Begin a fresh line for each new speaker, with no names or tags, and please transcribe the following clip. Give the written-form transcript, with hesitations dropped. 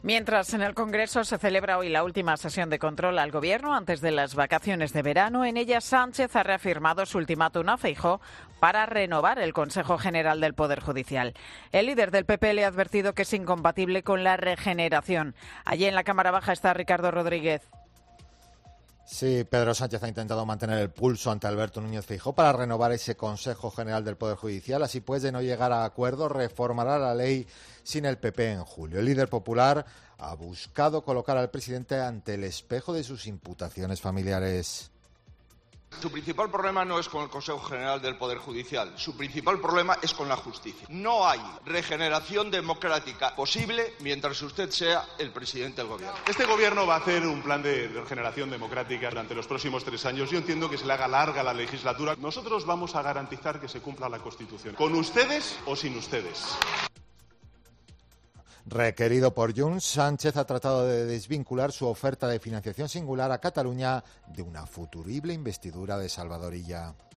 Mientras en el Congreso se celebra hoy la última sesión de control al Gobierno antes de las vacaciones de verano, en ella Sánchez ha reafirmado su ultimátum a Feijóo para renovar el Consejo General del Poder Judicial. El líder del PP le ha advertido que es incompatible con la regeneración. Allí en la Cámara Baja está Ricardo Rodríguez.
Sí, Pedro Sánchez ha intentado mantener el pulso ante Alberto Núñez Feijóo para renovar ese Consejo General del Poder Judicial. Así pues, de no llegar a acuerdo, reformará la ley sin el PP en julio. El líder popular ha buscado colocar al presidente ante el espejo de sus imputaciones familiares.
Su principal problema no es con el Consejo General del Poder Judicial, su principal problema es con la justicia. No hay regeneración democrática posible mientras usted sea el presidente del Gobierno.
Este Gobierno va a hacer un plan de regeneración democrática durante los próximos 3 años. Yo entiendo que se le haga larga la legislatura. Nosotros vamos a garantizar que se cumpla la Constitución, con ustedes o sin ustedes.
Requerido por Junts, Sánchez ha tratado de desvincular su oferta de financiación singular a Cataluña de una futurible investidura de Salvador Illa.